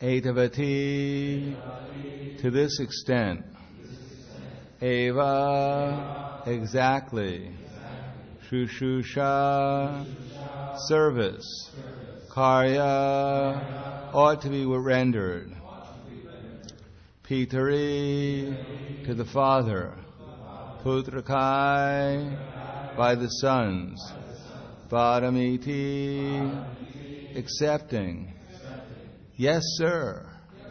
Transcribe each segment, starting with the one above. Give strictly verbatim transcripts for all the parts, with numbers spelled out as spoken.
Etavati, to this extent. Eva, exactly. Shushusha, service. Karya, ought to be rendered. Pitari, to the father. Putrakai, by the sons. Vadamiti, accepting. Yes, sir.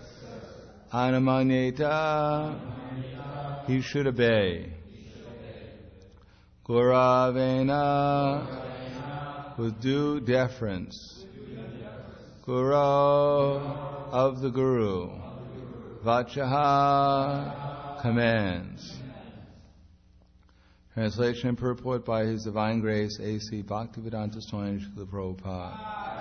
Anamanyeta, he should obey. Guravena, with due deference. Guru, of the Guru. Vachaha, commands. Translation and purport by His Divine Grace, A C Bhaktivedanta Swami Srila Prabhupada.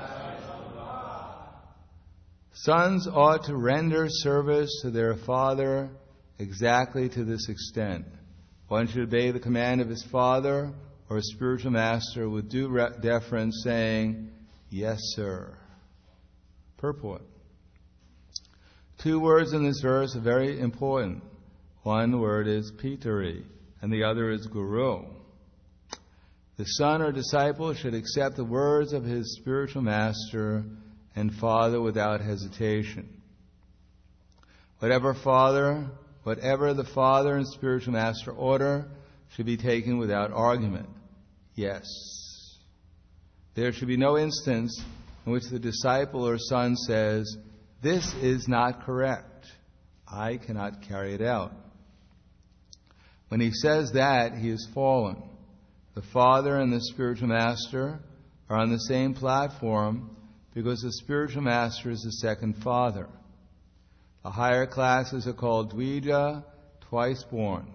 Sons ought to render service to their father exactly to this extent. One should obey the command of his father or his spiritual master with due deference, saying, yes, sir. Purport. Two words in this verse are very important. One word is pitari, and the other is guru. The son or disciple should accept the words of his spiritual master and father without hesitation. Whatever father, whatever the father and spiritual master order should be taken without argument. Yes. There should be no instance in which the disciple or son says, this is not correct. I cannot carry it out. When he says that, he is fallen. The father and the spiritual master are on the same platform because the spiritual master is the second father. The higher classes are called Dvija, twice born.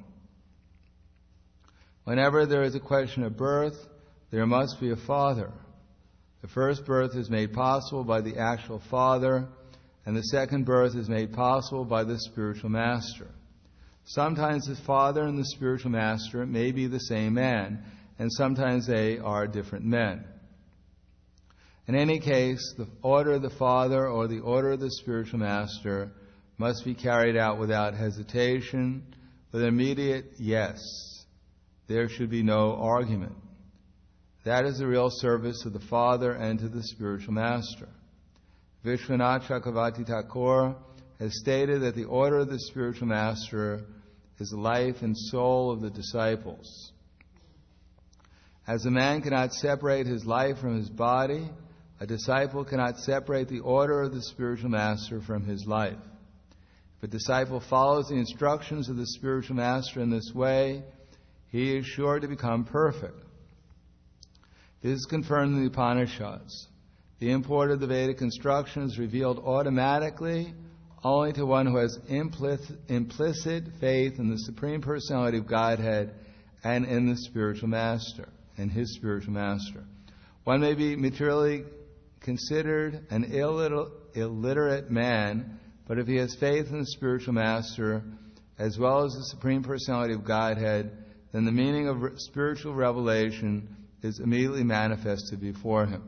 Whenever there is a question of birth, there must be a father. The first birth is made possible by the actual father, and the second birth is made possible by the spiritual master. Sometimes the father and the spiritual master may be the same man, and sometimes they are different men. In any case, the order of the father or the order of the spiritual master must be carried out without hesitation, with immediate yes. There should be no argument. That is the real service to the father and to the spiritual master. Vishwanath Chakravarti Thakur has stated that the order of the spiritual master is the life and soul of the disciples. As a man cannot separate his life from his body, a disciple cannot separate the order of the spiritual master from his life. If a disciple follows the instructions of the spiritual master in this way, he is sure to become perfect. This is confirmed in the Upanishads. The import of the Vedic instruction is revealed automatically only to one who has implicit, implicit faith in the Supreme Personality of Godhead and in the spiritual master, and his spiritual master. One may be materially considered an illiter- illiterate man, but if he has faith in the spiritual master as well as the Supreme Personality of Godhead, then the meaning of re- spiritual revelation is immediately manifested before him.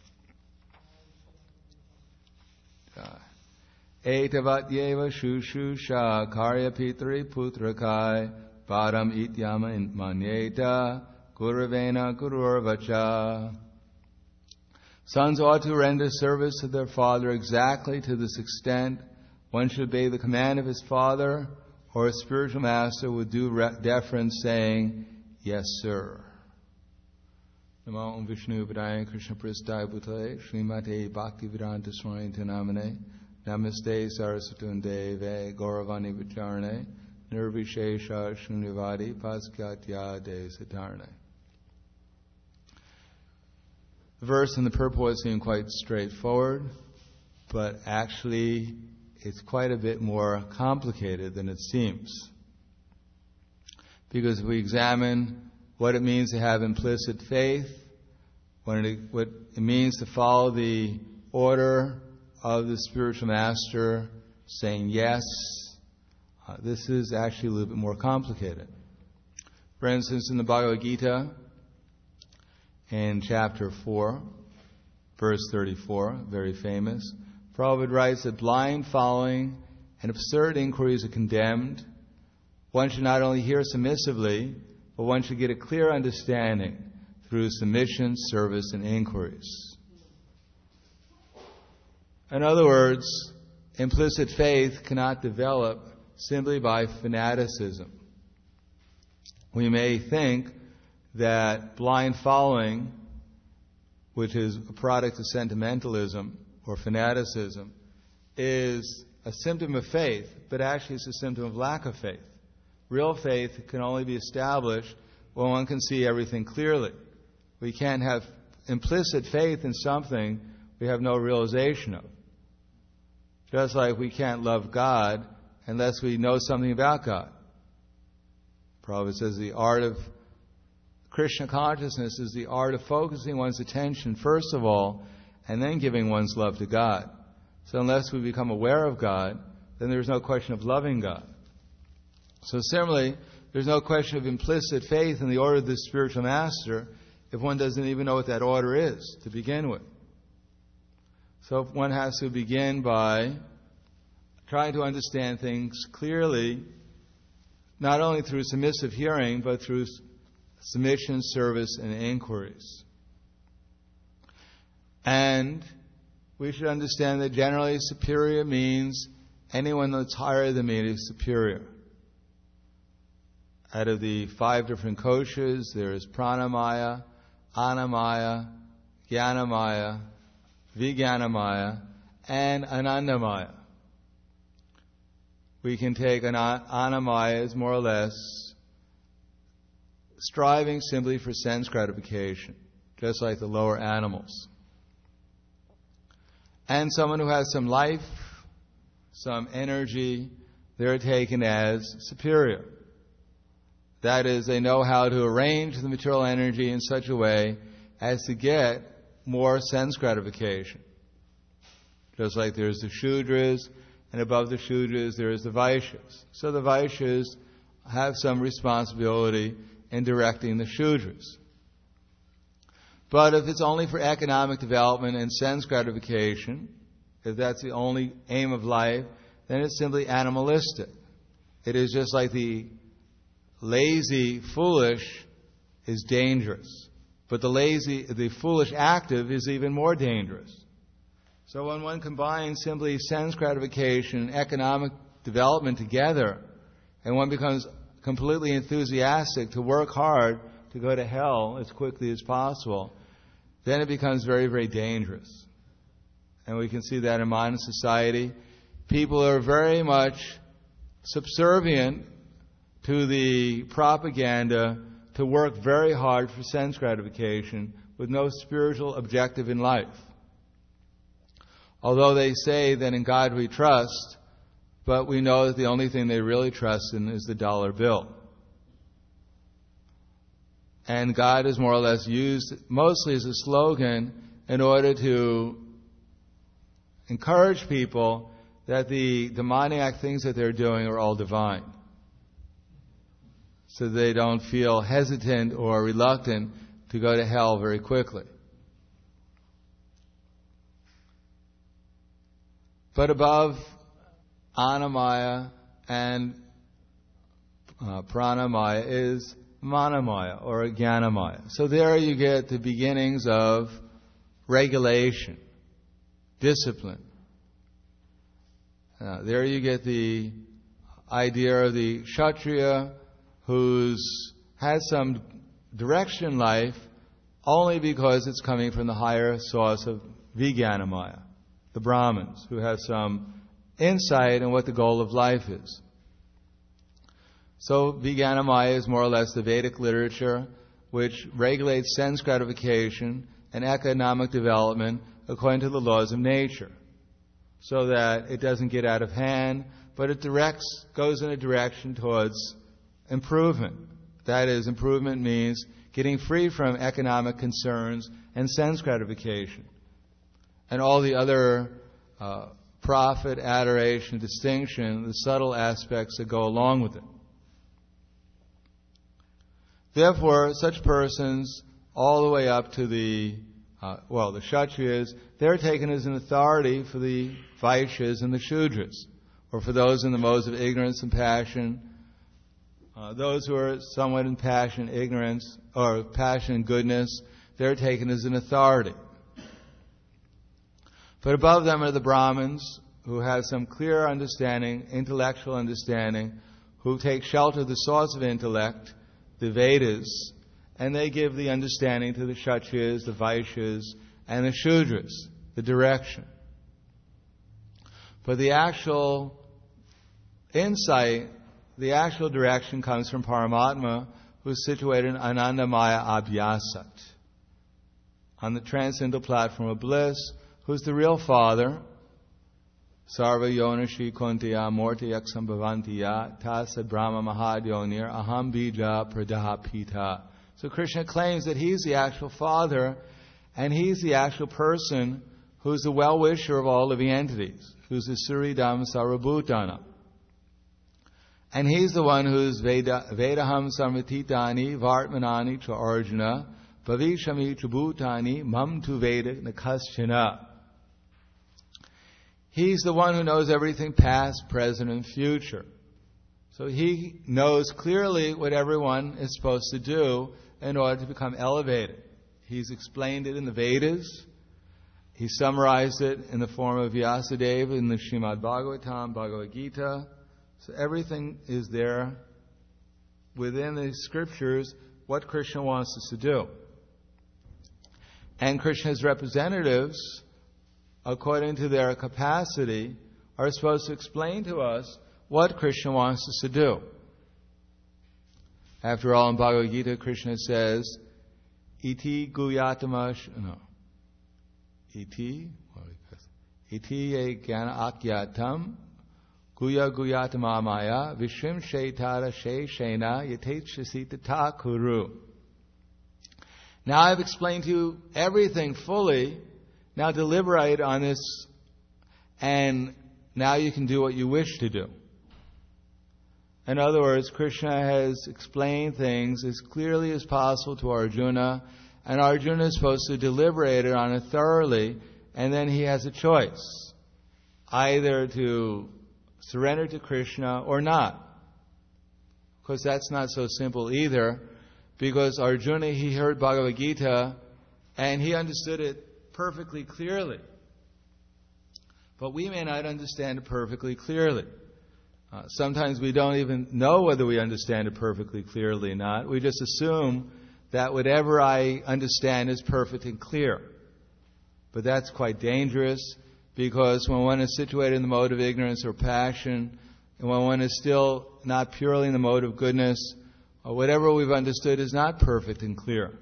Etavatyeva shushusha karya pitri putrakai param ityama manyeta guravena gururvacha. Sons ought to render service to their father exactly to this extent. One should obey the command of his father or his spiritual master with due deference, saying, yes, sir. Namo Om Vishnu Padaya Krishna Pristaya Bhutale Srimate Bhaktivedanta Swami Namane Namaste Saraswati Deve Gauravani Vicharane Nirvishesha Shunyavadi Paskatya De Satarne. The verse and the purport seem quite straightforward, but actually it's quite a bit more complicated than it seems. Because if we examine what it means to have implicit faith, what it, what it means to follow the order of the spiritual master, saying yes, uh, this is actually a little bit more complicated. For instance, in the Bhagavad Gita, in chapter four, verse thirty-four, very famous, Prabhupada writes that blind following and absurd inquiries are condemned. One should not only hear submissively, but one should get a clear understanding through submission, service, and inquiries. In other words, implicit faith cannot develop simply by fanaticism. We may think that blind following, which is a product of sentimentalism or fanaticism, is a symptom of faith, but actually it's a symptom of lack of faith. Real faith can only be established when one can see everything clearly. We can't have implicit faith in something we have no realization of. Just like we can't love God unless we know something about God. Prabhupada says the art of Krishna consciousness is the art of focusing one's attention, first of all, and then giving one's love to God. So unless we become aware of God, then there's no question of loving God. So similarly, there's no question of implicit faith in the order of the spiritual master if one doesn't even know what that order is to begin with. So one has to begin by trying to understand things clearly, not only through submissive hearing, but through submission, service, and inquiries. And we should understand that generally superior means anyone that's higher than me is superior. Out of the five different koshas, there is pranamaya, annamaya, jnanamaya, vijnanamaya, and anandamaya. We can take an annamaya as more or less striving simply for sense gratification, just like the lower animals. And someone who has some life, some energy, they're taken as superior. That is, they know how to arrange the material energy in such a way as to get more sense gratification. Just like there's the Shudras, and above the Shudras there is the Vaishyas. So the Vaishyas have some responsibility in directing the Shudras. But if it's only for economic development and sense gratification, if that's the only aim of life, then it's simply animalistic. It is just like the lazy, foolish is dangerous. But the lazy, the foolish active is even more dangerous. So when one combines simply sense gratification and economic development together, and one becomes completely enthusiastic to work hard to go to hell as quickly as possible, then it becomes very, very dangerous. And we can see that in modern society. People are very much subservient to the propaganda to work very hard for sense gratification with no spiritual objective in life. Although they say that in God we trust, but we know that the only thing they really trust in is the dollar bill. And God is more or less used mostly as a slogan in order to encourage people that the demoniac things that they're doing are all divine. So they don't feel hesitant or reluctant to go to hell very quickly. But above annamaya and uh, pranamaya is manamaya or jnanamaya. So there you get the beginnings of regulation, discipline. Uh, there you get the idea of the kshatriya who's has some direction in life only because it's coming from the higher source of vijnanamaya, the Brahmins, who have some insight in what the goal of life is. So vijnanamaya is more or less the Vedic literature which regulates sense gratification and economic development according to the laws of nature, so that it doesn't get out of hand, but it directs, goes in a direction towards improvement. That is, improvement means getting free from economic concerns and sense gratification and all the other uh, profit, adoration, distinction, the subtle aspects that go along with it. Therefore, such persons, all the way up to the Uh, well, the Kshatriyas, they're taken as an authority for the Vaishyas and the Shudras, or for those in the modes of ignorance and passion. Uh, those who are somewhat in passion, ignorance, or passion and goodness, they're taken as an authority. But above them are the Brahmins, who have some clear understanding, intellectual understanding, who take shelter of the source of intellect, the Vedas, and they give the understanding to the Kshatriyas, the Vaishyas, and the Shudras, the direction. But the actual insight, the actual direction comes from Paramatma, who is situated in Anandamaya Abhyasat, on the transcendental platform of bliss, who's the real Father. Sarva Yonashi Kuntiya Morti Yaksam Bhavantiya Tasa Brahma Mahadyonir Aham Bija Pradaha Pita. So Krishna claims that He's the actual Father, and He's the actual person who's the well-wisher of all living entities, who's the Suridam Sarvabhutana. And He's the one who's Veda, Vedaham Sarmatitani Vartmanani Cha Arjuna Bhavishami Chabhutani Mam Tu Veda Nakaschana. He's the one who knows everything past, present, and future. So He knows clearly what everyone is supposed to do in order to become elevated. He's explained it in the Vedas. He summarized it in the form of Vyasadeva in the Srimad Bhagavatam, Bhagavad Gita. So everything is there within the scriptures what Krishna wants us to do. And Krishna's representatives, according to their capacity, are supposed to explain to us what Krishna wants us to do. After all, in Bhagavad Gita, Krishna says, Iti guyatama, no, Iti, Iti ye jnana akyatam, guya guyatama maya, vishrim shaitara she shena, yatechasita kuru. Now I've explained to you everything fully. Now deliberate on this, and now you can do what you wish to do. In other words, Krishna has explained things as clearly as possible to Arjuna, and Arjuna is supposed to deliberate on it thoroughly, and then he has a choice, either to surrender to Krishna or not. Of course, that's not so simple either, because Arjuna, he heard Bhagavad Gita, and he understood it perfectly clearly. But we may not understand it perfectly clearly. Uh, sometimes we don't even know whether we understand it perfectly clearly or not. We just assume that whatever I understand is perfect and clear. But that's quite dangerous, because when one is situated in the mode of ignorance or passion, and when one is still not purely in the mode of goodness, or whatever we've understood is not perfect and clear.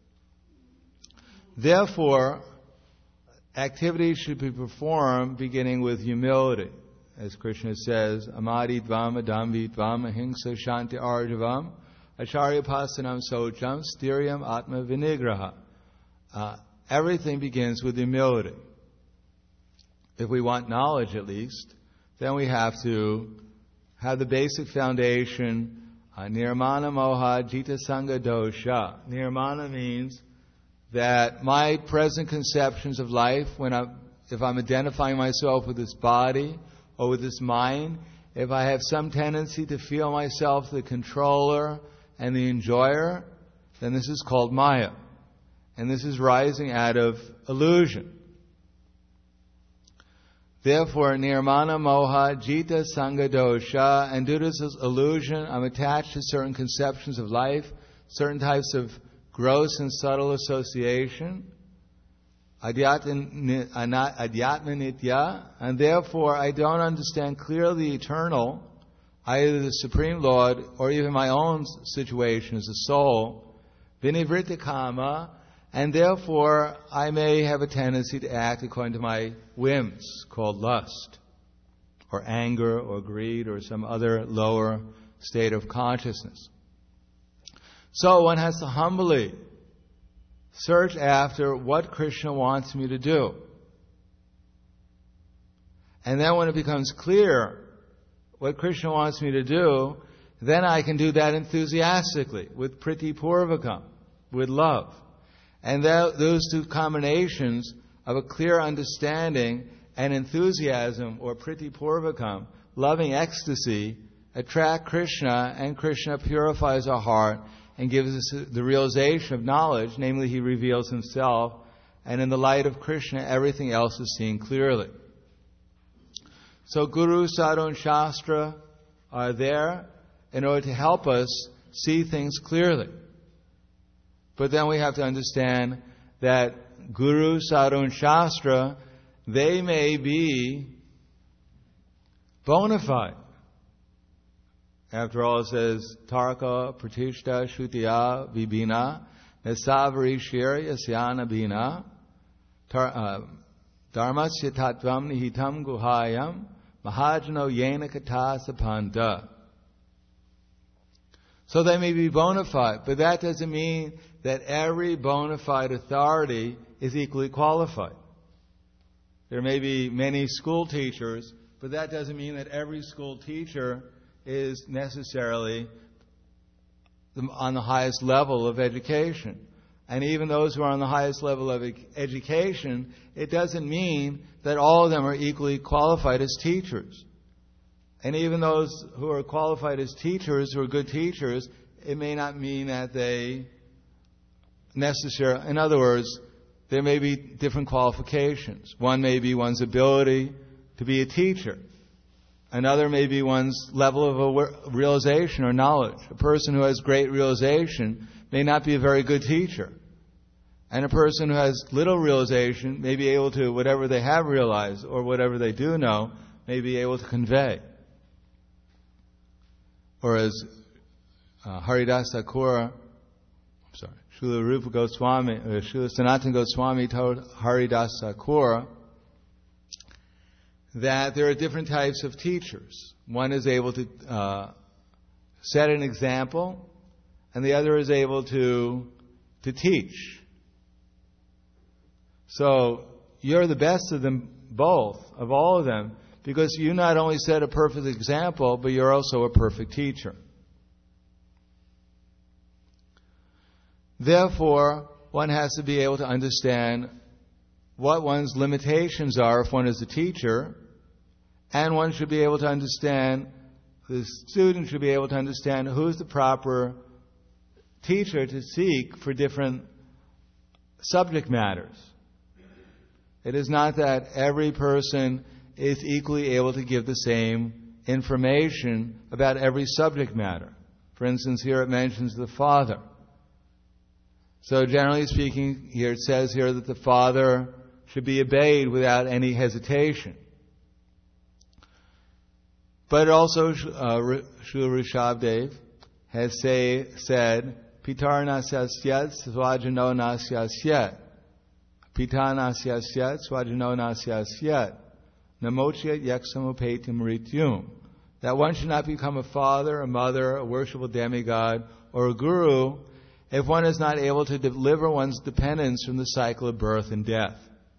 Therefore, activities should be performed beginning with humility. As Krishna says, Amadi dvam adamvi dvam ahimsa shanti arjavam acharya pasanam socham styriam atma vinigraha. Uh, everything begins with humility. If we want knowledge, at least, then we have to have the basic foundation, uh, nirmana moha jita sangha dosha. Nirmana means that my present conceptions of life, when I, if I'm identifying myself with this body or with this mind, if I have some tendency to feel myself the controller and the enjoyer, then this is called Maya. And this is rising out of illusion. Therefore, nirmana moha jita sangha dosha, and due to this illusion, I'm attached to certain conceptions of life, certain types of gross and subtle association, adhyatma nitya, and therefore I don't understand clearly the eternal, either the Supreme Lord or even my own situation as a soul, vinivritta kama, and therefore I may have a tendency to act according to my whims, called lust, or anger, or greed, or some other lower state of consciousness. So one has to humbly search after what Krishna wants me to do. And then when it becomes clear what Krishna wants me to do, then I can do that enthusiastically, with priti purvakam, with love. And that, those two combinations of a clear understanding and enthusiasm, or priti purvakam, loving ecstasy, attract Krishna, and Krishna purifies our heart and gives us the realization of knowledge, namely He reveals Himself, and in the light of Krishna everything else is seen clearly. So Guru, Sadhu and Shastra are there in order to help us see things clearly. But then we have to understand that Guru, Sadhu and Shastra, they may be bona fide. After all, it says, Tarka, Pratishta, Shutiya, Vibhina, Nesavari, Shirya, Syana, Bina, Dharmasya Tattvam Nihitam Guhayam, Mahajano Yena Kata Sapanta. So they may be bona fide, but that doesn't mean that every bona fide authority is equally qualified. There may be many school teachers, but that doesn't mean that every school teacher is necessarily on the highest level of education. And even those who are on the highest level of education, it doesn't mean that all of them are equally qualified as teachers. And even those who are qualified as teachers, who are good teachers, it may not mean that they necessarily, in other words, there may be different qualifications. One may be one's ability to be a teacher. Another may be one's level of realization or knowledge. A person who has great realization may not be a very good teacher. And a person who has little realization may be able to, whatever they have realized or whatever they do know, may be able to convey. Or as uh, Haridas Thakur, I'm sorry, Srila Rupa Goswami, or Srila Sanatana Goswami told Haridas Thakur that there are different types of teachers. One is able to uh, set an example, and the other is able to to teach. So you're the best of them both, of all of them, because you not only set a perfect example, but you're also a perfect teacher. Therefore, one has to be able to understand what one's limitations are if one is a teacher, and one should be able to understand, the student should be able to understand who's the proper teacher to seek for different subject matters. It is not that every person is equally able to give the same information about every subject matter. For instance, here it mentions the father. So generally speaking, here it says here that the father should be obeyed without any hesitation. But also, uh, Srila Rishabdev has say, said, Pitar nasyasyat swajano nasyasyat. Pitar nasyasyat swajano nasyasyat. Namochya yaksamupetim rityum. That one should not become a father, a mother, a worshipful demigod, or a guru if one is not able to deliver one's dependence from the cycle of birth and death.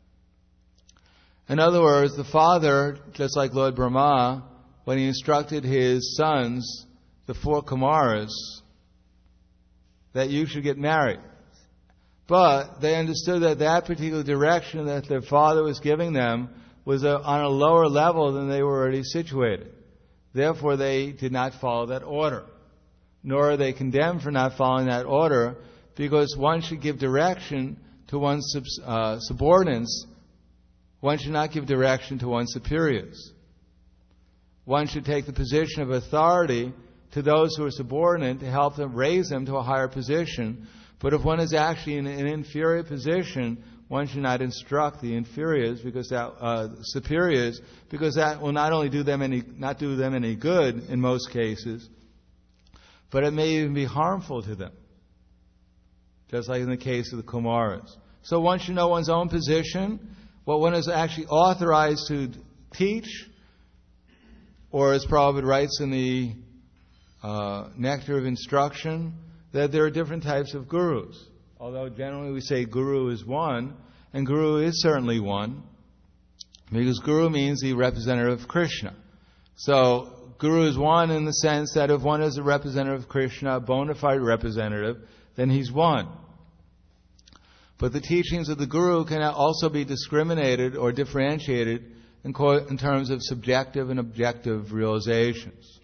In other words, the father, just like Lord Brahma, when he instructed his sons, the four Kumaras, that you should get married. But they understood that that particular direction that their father was giving them was a, on a lower level than they were already situated. Therefore, they did not follow that order. Nor are they condemned for not following that order, because one should give direction to one's sub, uh, subordinates. One should not give direction to one's superiors. One should take the position of authority to those who are subordinate to help them raise them to a higher position. But if one is actually in an inferior position, one should not instruct the inferiors, because that uh, superiors, because that will not only do them any not do them any good in most cases, but it may even be harmful to them. Just like in the case of the Kumaras. So one should know one's own position, what one is actually authorized to teach, or as Prabhupada writes in the uh, Nectar of Instruction, that there are different types of gurus. Although generally we say guru is one, and guru is certainly one, because guru means the representative of Krishna. So guru is one in the sense that if one is a representative of Krishna, a bona fide representative, then he's one. But the teachings of the Guru can also be discriminated or differentiated in, co- in terms of subjective and objective realizations.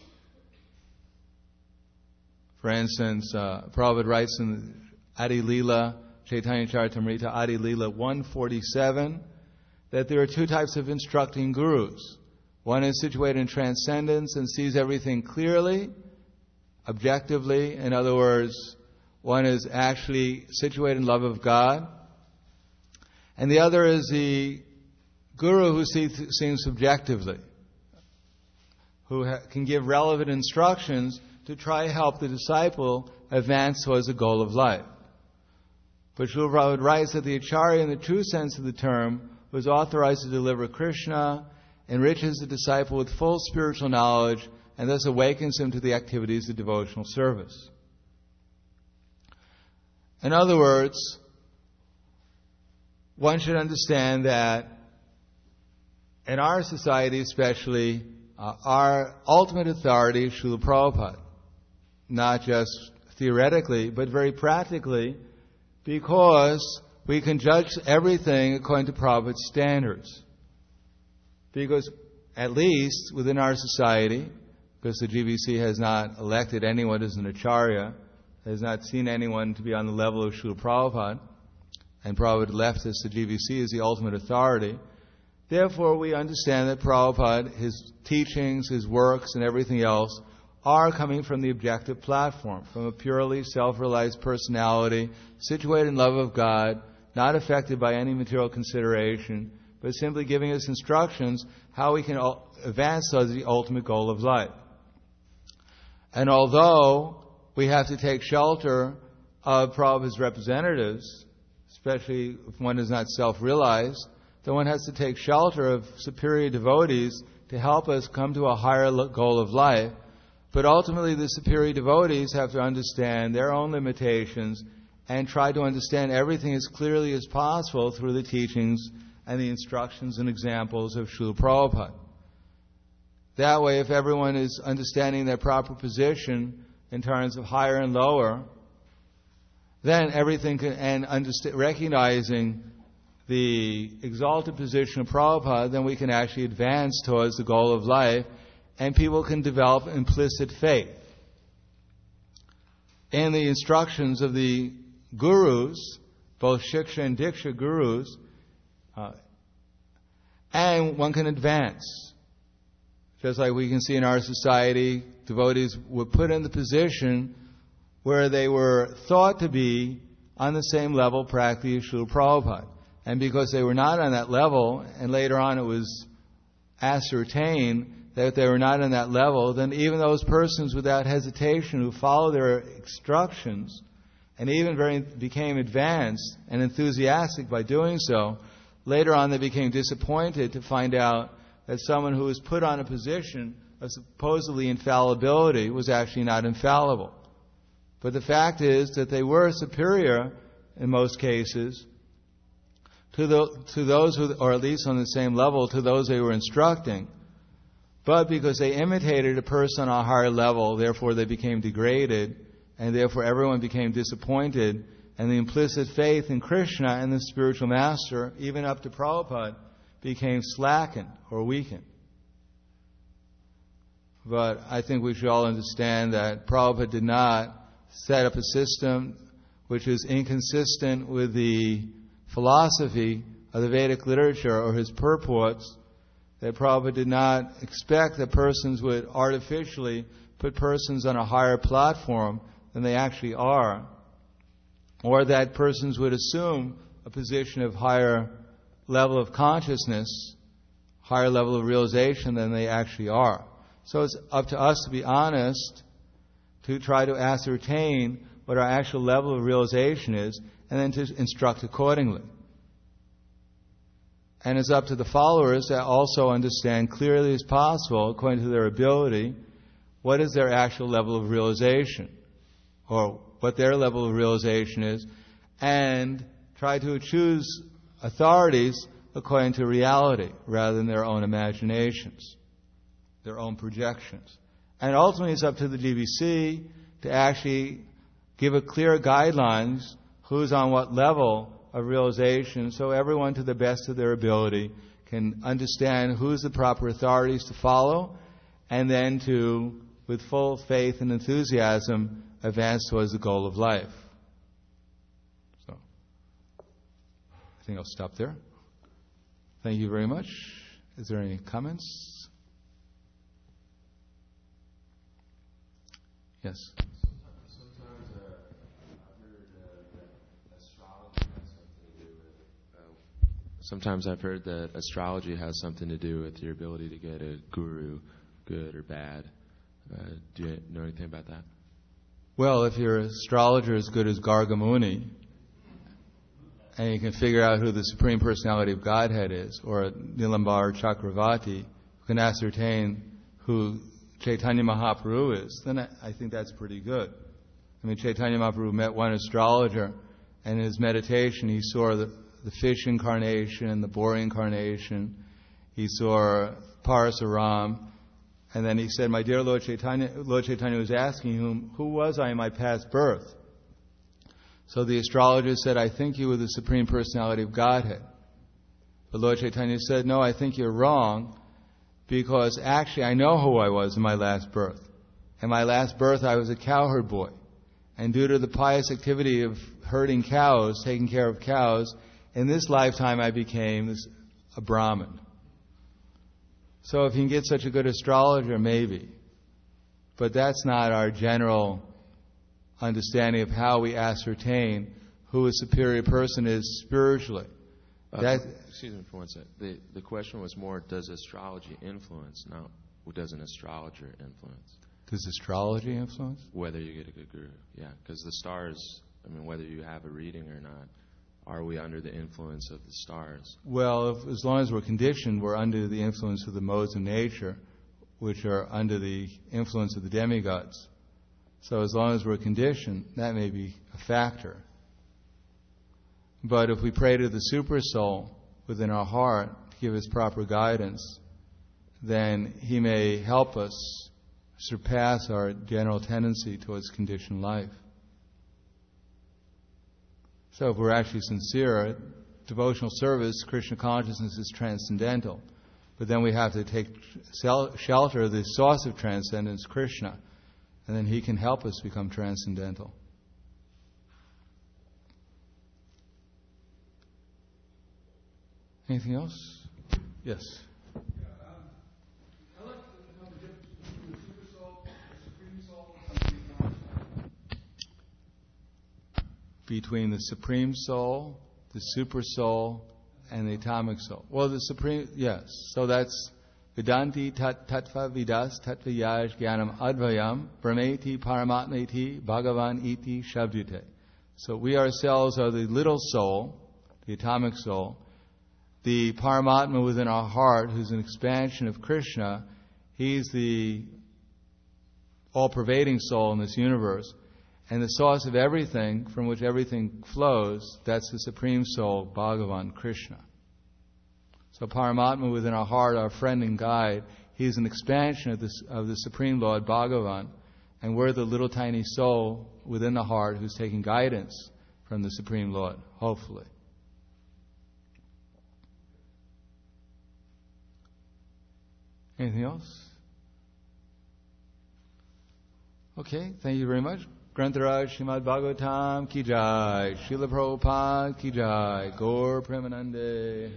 For instance, uh, Prabhupada writes in Adi Leela, Chaitanya Charitamrita, Adi Leela one forty-seven, that there are two types of instructing gurus. One is situated in transcendence and sees everything clearly, objectively. In other words, one is actually situated in love of God. And the other is the guru who sees things subjectively, who ha- can give relevant instructions to try to help the disciple advance towards the goal of life. But Srila Prabhupada writes that the Acharya, in the true sense of the term, was authorized to deliver Krishna, enriches the disciple with full spiritual knowledge, and thus awakens him to the activities of devotional service. In other words, one should understand that in our society especially, uh, our ultimate authority is Srila Prabhupada. Not just theoretically, but very practically, because we can judge everything according to Prabhupada's standards. Because at least within our society, because the G B C has not elected anyone as an Acharya, has not seen anyone to be on the level of Srila Prabhupada, and Prabhupada left us the G B C as the ultimate authority. Therefore, we understand that Prabhupada, his teachings, his works, and everything else are coming from the objective platform, from a purely self-realized personality, situated in love of God, not affected by any material consideration, but simply giving us instructions how we can advance towards the ultimate goal of life. And although we have to take shelter of Prabhupada's representatives, especially if one is not self-realized, then one has to take shelter of superior devotees to help us come to a higher goal of life. But ultimately, the superior devotees have to understand their own limitations and try to understand everything as clearly as possible through the teachings and the instructions and examples of Srila Prabhupada. That way, if everyone is understanding their proper position in terms of higher and lower, then everything can, and understand, recognizing the exalted position of Prabhupada, then we can actually advance towards the goal of life, and people can develop implicit faith in the instructions of the gurus, both Shiksha and Diksha gurus, uh, and one can advance. Just like we can see in our society, devotees were put in the position where they were thought to be on the same level practically as Srila Prabhupada. And because they were not on that level, and later on it was ascertained that they were not on that level, then even those persons without hesitation who followed their instructions and even very became advanced and enthusiastic by doing so, later on they became disappointed to find out that someone who was put on a position of supposedly infallibility was actually not infallible. But the fact is that they were superior, in most cases, to, the, to those who, or at least on the same level, to those they were instructing. But because they imitated a person on a higher level, therefore they became degraded, and therefore everyone became disappointed, and the implicit faith in Krishna and the spiritual master, even up to Prabhupada, became slackened or weakened. But I think we should all understand that Prabhupada did not set up a system which is inconsistent with the philosophy of the Vedic literature or his purports, that Prabhupada did not expect that persons would artificially put persons on a higher platform than they actually are, or that persons would assume a position of higher level of consciousness, higher level of realization than they actually are. So it's up to us to be honest, to try to ascertain what our actual level of realization is, and then to instruct accordingly. And it's up to the followers to also understand clearly as possible, according to their ability, what is their actual level of realization, or what their level of realization is, and try to choose authorities according to reality rather than their own imaginations, their own projections. And ultimately it's up to the G B C to actually give a clear guidelines who's on what level of realization, so everyone, to the best of their ability, can understand who's the proper authorities to follow, and then to, with full faith and enthusiasm, advance towards the goal of life. So, I think I'll stop there. Thank you very much. Is there any comments? Yes. Sometimes uh, I've heard uh, that astrology has something to do with. Uh, sometimes I've heard that astrology has something to do with your ability to get a guru, good or bad. Uh, do you know anything about that? Well, if your astrologer is good as Gargamuni, and you can figure out who the Supreme Personality of Godhead is, or Nilambar Chakravarti, who can ascertain who Chaitanya Mahaprabhu is, then I, I think that's pretty good. I mean, Chaitanya Mahaprabhu met one astrologer, and in his meditation he saw the, the fish incarnation and the boar incarnation. He saw Parasaram, and then he said, "My dear Lord Chaitanya," Lord Chaitanya was asking him, "Who was I in my past birth?" So the astrologer said, "I think you were the Supreme Personality of Godhead." But Lord Chaitanya said, "No, I think you're wrong, because actually I know who I was in my last birth. In my last birth I was a cowherd boy. And due to the pious activity of herding cows, taking care of cows, in this lifetime I became this, a Brahmin." So if you can get such a good astrologer, maybe. But that's not our general understanding of how we ascertain who a superior person is spiritually. Uh, that, excuse me for one second. The, the question was more, does astrology influence, not does an astrologer influence? Does astrology influence? Whether you get a good guru, yeah. Because the stars, I mean, whether you have a reading or not, are we under the influence of the stars? Well, if, as long as we're conditioned, we're under the influence of the modes of nature, which are under the influence of the demigods. So as long as we're conditioned, that may be a factor. But if we pray to the super soul within our heart to give us proper guidance, then he may help us surpass our general tendency towards conditioned life. So if we're actually sincere, devotional service, Krishna consciousness is transcendental. But then we have to take shelter of the source of transcendence, Krishna, and then he can help us become transcendental. Anything else? Yes. Between the Supreme Soul, the Super Soul, and the Atomic Soul. Well, the Supreme, yes. So that's Vedanti tat tattva vidas tattva yaj jnanam advayam brahmeti paramatmeti bhagavan iti shabdute. So we ourselves are the little soul, the atomic soul. The Paramatma within our heart, who's an expansion of Krishna, he's the all-pervading soul in this universe. And the source of everything, from which everything flows, that's the Supreme Soul, Bhagavan, Krishna. So Paramatma within our heart, our friend and guide, he's an expansion of, this, of the Supreme Lord, Bhagavan. And we're the little tiny soul within the heart who's taking guidance from the Supreme Lord, hopefully. Anything else? Okay, thank you very much. Grantaraj Srimad Bhagavatam Ki Jai, Srila Prabhupada Ki Jai, Gaur Premanande.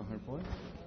her point.